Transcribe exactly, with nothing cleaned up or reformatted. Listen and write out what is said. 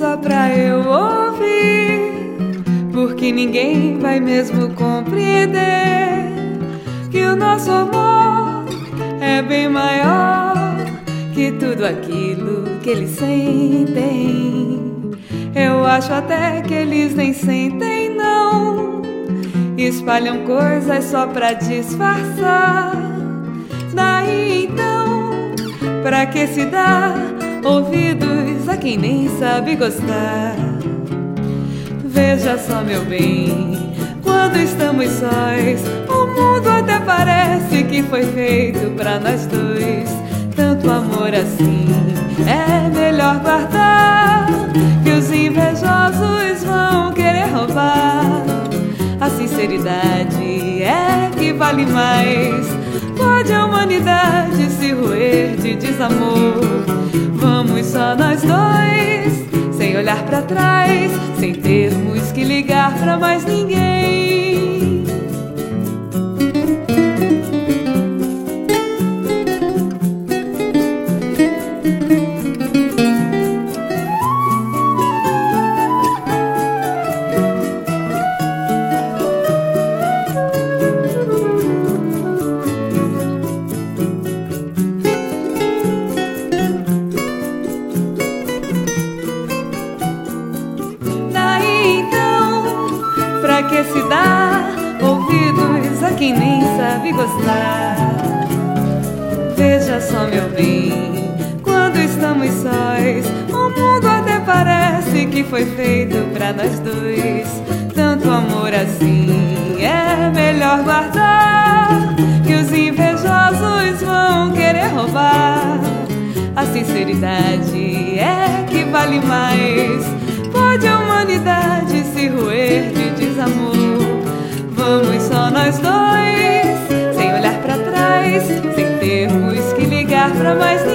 só pra eu ouvir, porque ninguém vai mesmo compreender que o nosso amor é bem maior que tudo aquilo que eles sentem. Eu acho até que eles nem sentem, não. Espalham coisas só pra disfarçar. Daí então, pra que se dá ouvidos a quem nem sabe gostar? Veja só, meu bem, quando estamos sós, o mundo até parece que foi feito pra nós dois. Tanto amor assim é melhor guardar, que os invejosos vão querer roubar. A sinceridade é que vale mais. Pode a humanidade se roer de desamor? Vamos só nós dois, sem olhar pra trás, sem termos que ligar pra mais ninguém. Pra que se dá ouvidos a quem nem sabe gostar? Veja só, meu bem, quando estamos sós, o mundo até parece que foi feito pra nós dois. Tanto amor assim é melhor guardar, que os invejosos vão querer roubar. A sinceridade é que vale mais. Pode a humanidade se roer de desamor? Vamos só nós dois, sem olhar pra trás, sem termos que ligar pra mais